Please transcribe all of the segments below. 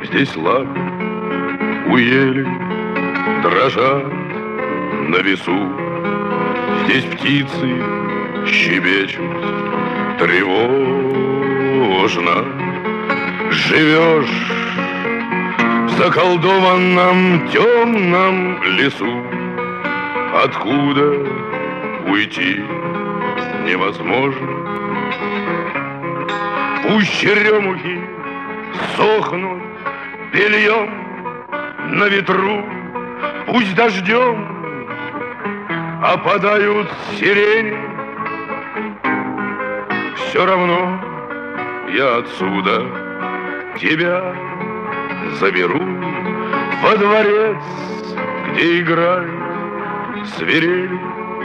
Здесь лапы у ели дрожат на весу. Здесь птицы щебечут тревожно. Живешь в заколдованном темном лесу, откуда уйти невозможно. Пусть черемухи сохнут бельем на ветру, пусть дождем опадают сирени, все равно я отсюда тебя заберу во дворец, где играет свирели.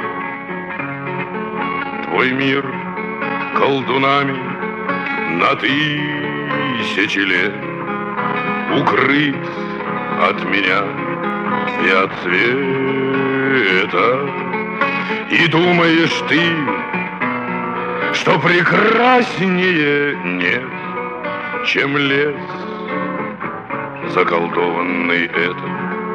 Твой мир колдунами на тысячи лет укрыт от меня и от света. И думаешь ты, что прекраснее нет, чем лес заколдованный этот.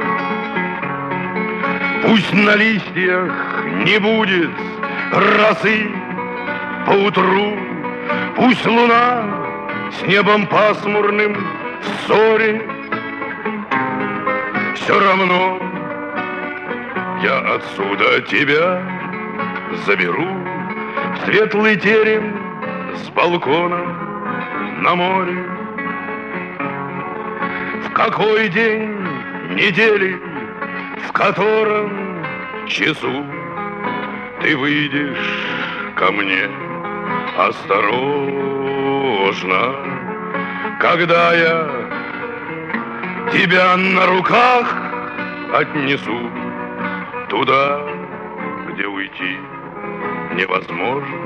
Пусть на листьях не будет росы поутру, пусть луна с небом пасмурным в ссоре, все равно я отсюда тебя заберу в светлый терем с балкона на море. В какой день недели, в котором часу ты выйдешь ко мне осторожно, когда я тебя на руках отнесу туда, где уйти невозможно.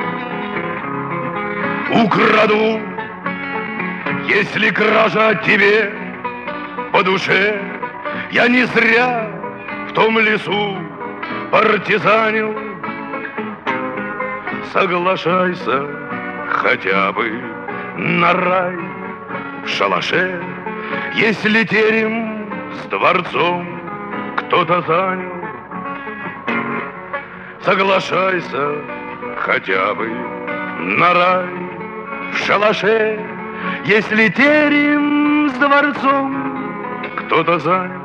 Украду, если кража тебе по душе. Я не зря в том лесу партизанил. Соглашайся хотя бы на рай в шалаше, если терем с дворцом кто-то занял. Соглашайся хотя бы на рай в шалаше, если терем с дворцом кто-то занял.